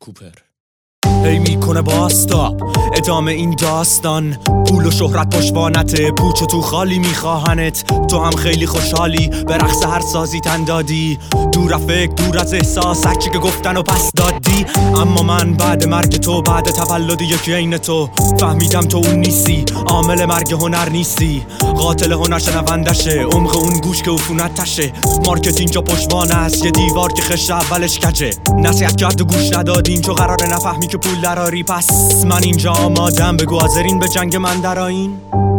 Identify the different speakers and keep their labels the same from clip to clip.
Speaker 1: کوپر. هی میکنه باستاب ادامه این داستان، پول و شهرت پشوانته، پوچ و تو خالی میخواهنت. تو هم خیلی خوشحالی به رقص هر سازی تن دادی، دور از فکر دور از احساس هرچی که گفتن و پس دادی. اما من بعد مرگ تو، بعد تولد یکی عین تو، فهمیدم تو اون نیستی، عامل مرگ هنر نیستی، قاتل هنر شنوندشه، عمق اون گوش که عفونت تشه. مارکت اینجا پشوانه است، یه دیوار که خشت اولش کجه. نصیحت کرد و گوش ندادین چون قراره نفهمی که پول دراری. پس من اینجا آمادم، بگو حاضرین به جنگ من درآیین.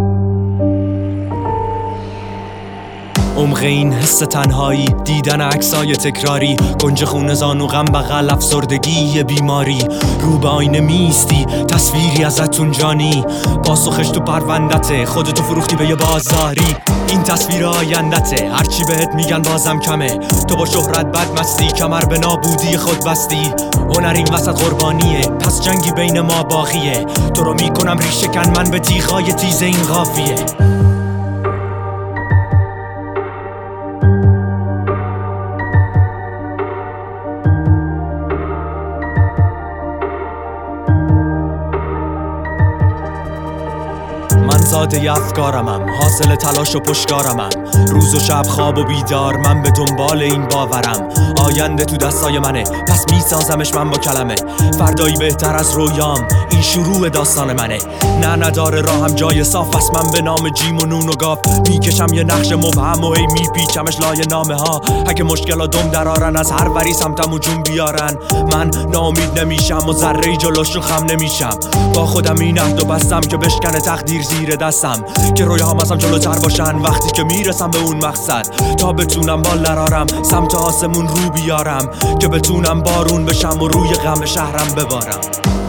Speaker 1: عمق این حس تنهایی، دیدن عکسای تکراری، گنج خون زانو غم بغل افسردگی یه بیماری. رو به آینه میستی تصویری ازتون جانی، پاسخش تو پروندته، خودتو فروختی به یه بازاری. این تصویر آیندته، هرچی بهت میگن بازم کمه. تو با شهرت بد مستی، کمر به نابودی خود بستی. هنر این وسط قربانیه، پس جنگی بین ما باقیه. تو رو میکنم ریشه کن من به تیغای تیز این قافیه. من زاده افکارمم، حاصل تلاش و پشتکارمم، روز و شب خواب و بیدار من به دنبال این باورم. آینده تو دستای منه، پس میسازمش من با کلمه. فردایی بهتر از رویام، این شروع داستان منه. نه نداره راهم جای صاف است، من به نام جیم و نون و گاف میکشم یه نقش مبهم و هی میپیچمش لای نامه ها. اگه مشکلا دم درارن، از هر وری سمتم و جون بیارن، من ناامید نمیشم و ذره جلوشون خم نمیشم. با خودم این عهدو بستم که بشکنه تقدیر زیر دستم، که رویاهام ازم جلوتر باشن وقتی که میرسم به اون مقصد. تا بتونم بال درارم، سمت آسمون رو بیارم، که بتونم بارون بشم و روی غم شهرم ببارم.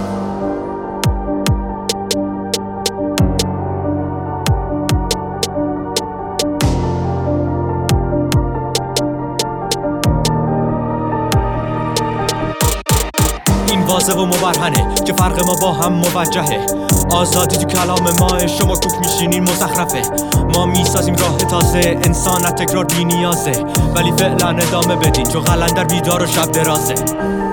Speaker 1: این واضح و مبرهنه که فرق ما با هم موجهه. آزادی تو کلام ماه، شما کوک میشینین مزخرفه. ما میسازیم راه تازه، انسانت تکرار بی نیازه. ولی فعلا ادامه بدین چون قلندر بیدار و شب درازه.